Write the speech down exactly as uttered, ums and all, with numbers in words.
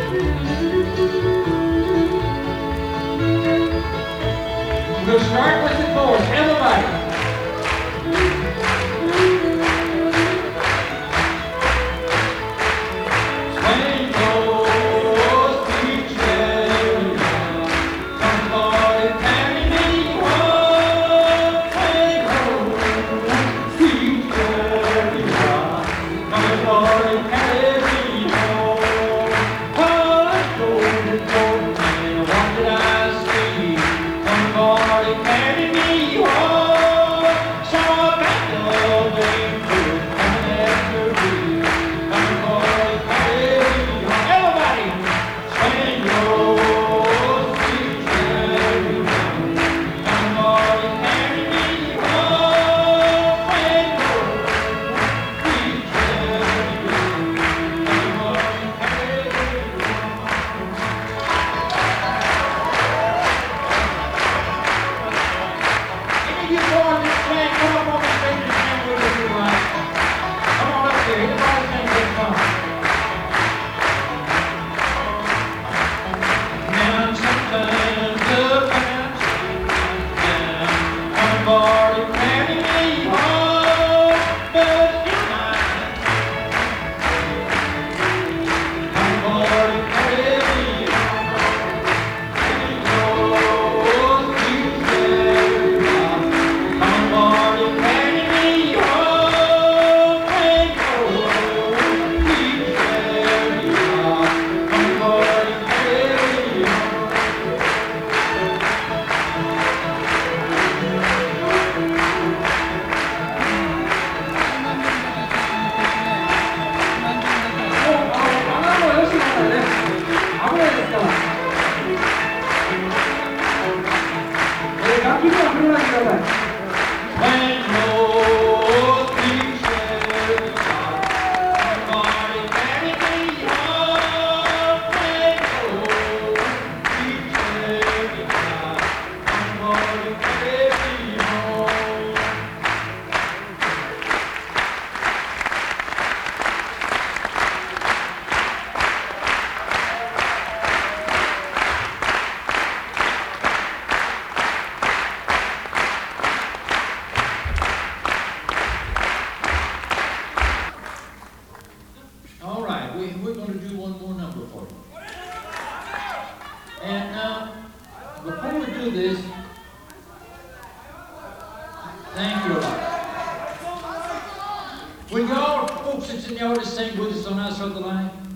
We'll start with the chorus. Everybody. We're going to do one more number for you. And now, before we do this, thank you a lot. Will y'all folks that's in the audience sing with us on our side of the line?